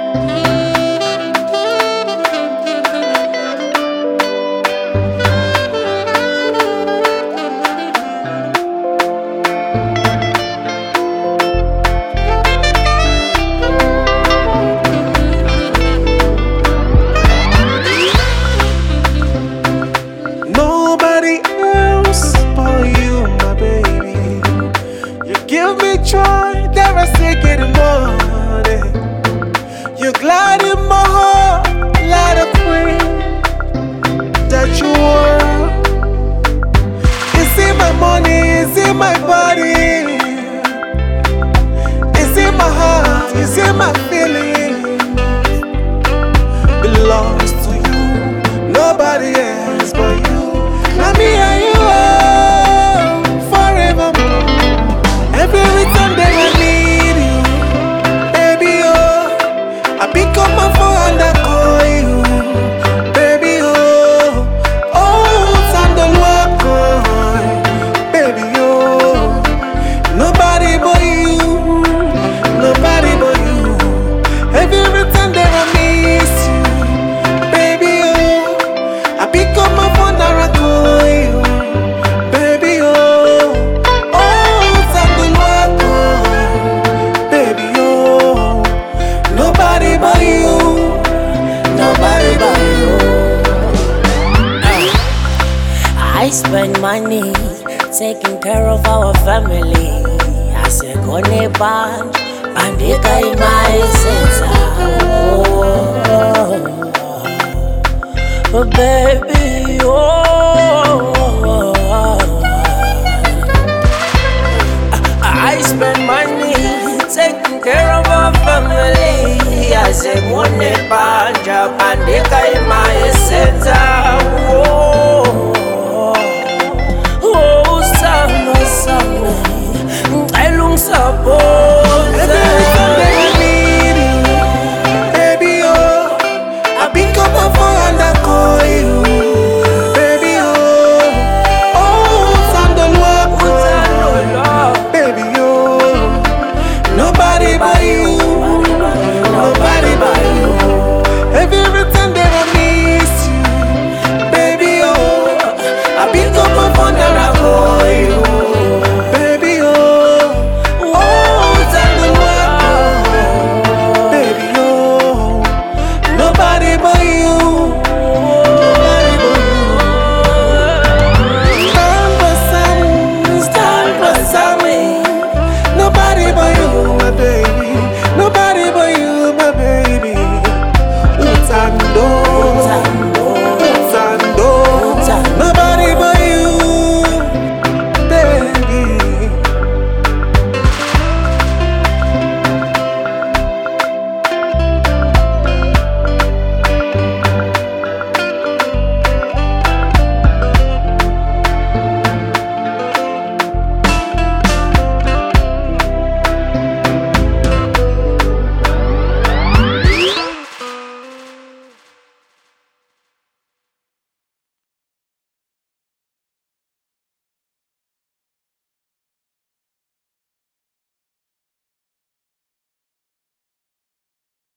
Nobody else but you, my baby. You give me joy, never sick in the morning. You glide in my heart like a queen that you are. Is it my money? Is it my body? Is it my heart? Is it my feeling? Belongs to you, nobody else but you. Now me and you are forevermore. Every time that I need you, baby, oh, I pick up my phone and I call you, baby, oh, oh, Sandal walk on, baby, oh, nobody but you, nobody but you. Every time that I miss you, baby, oh, I pick up my phone and I call you, baby, oh, oh, Sandal walk on, baby, oh, nobody but you, nobody but you. I spend money taking care of our family. I say, go band, bandika in my center. Oh, baby.